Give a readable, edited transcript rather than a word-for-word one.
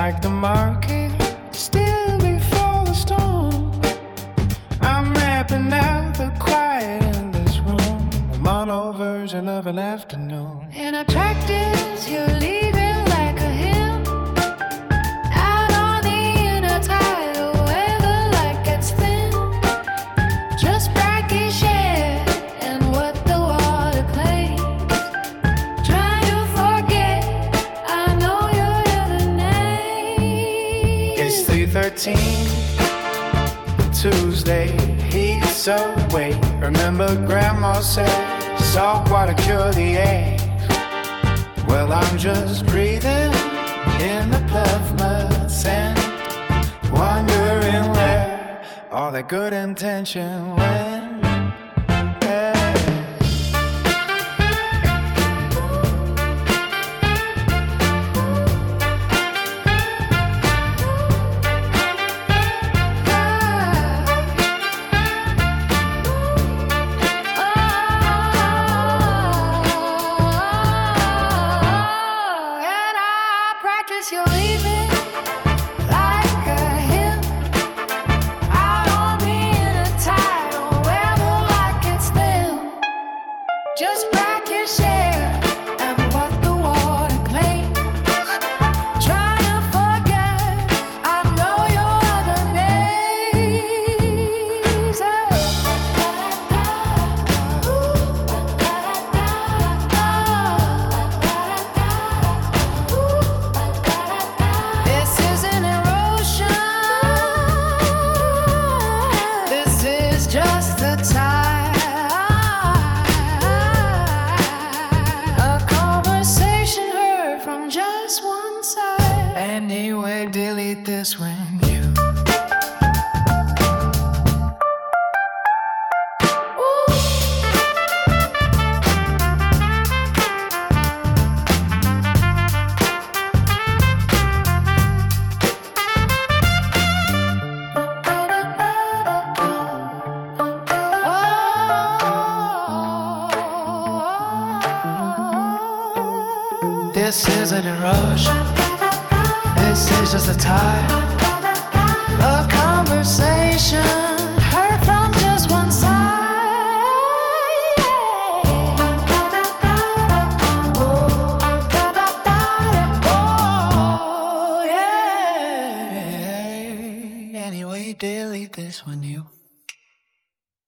like the market, still before the storm. I'm rapping out the quiet in this room, a mono version of an afternoon. In a practice, you're leaving like a hymn, out on the inner tide where the light gets thin. Just brackish air and what the water claims. Trying to forget, I know your other name. It's 3:13, Tuesday, heat's away. Remember Grandma said salt water cure the ache. Well, I'm just breathing in the puff mud scent, wondering where all that good intention went. Hey. You're leaving like a hymn, out on the inner tide where the light gets thin. Just brackish air and what the water claims. Trying to forget, I know your other names. This is an erosion. This is just the tide. A conversation heard from just one side. Anyway, delete this when you This is an erosion. This is just a tide. A conversation heard from just one side. Oh, yeah. Anyway, delete this when you